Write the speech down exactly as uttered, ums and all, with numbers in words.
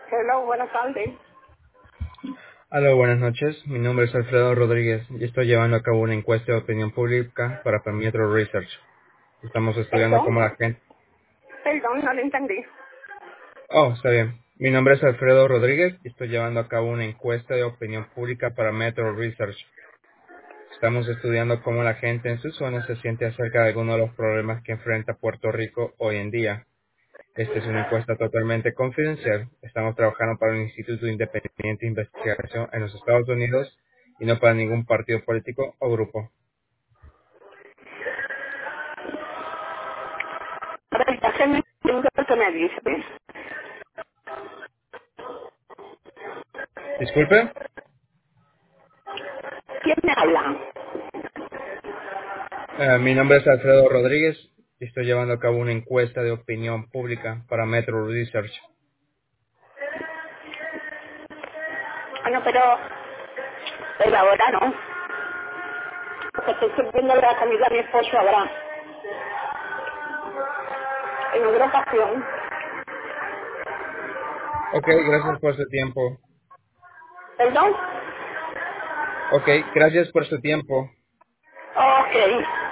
Hello, buenas tardes. Hola, buenas noches. Mi nombre es Alfredo Rodríguez y estoy llevando a cabo una encuesta de opinión pública para Parametro Research. Estamos estudiando Perdón, cómo la gente... perdón, no lo entendí. Oh, está bien. Mi nombre es Alfredo Rodríguez y estoy llevando a cabo una encuesta de opinión pública para Metro Research. Estamos estudiando cómo la gente en su zona se siente acerca de algunos de los problemas que enfrenta Puerto Rico hoy en día. Esta es una encuesta totalmente confidencial. Estamos trabajando para un instituto independiente de investigación en los Estados Unidos y no para ningún partido político o grupo. A ver, ya se me entiende lo que me dice. Disculpe. ¿Quién me habla? Eh, mi nombre es Alfredo Rodríguez y estoy llevando a cabo una encuesta de opinión pública para Metro Research. Bueno, pero, pero ahora no. Porque estoy sirviendo la comida a mi esposo ahora. En otra ocasión. Ok, gracias por su tiempo. ¿Perdón? Ok, gracias por su tiempo. Ok.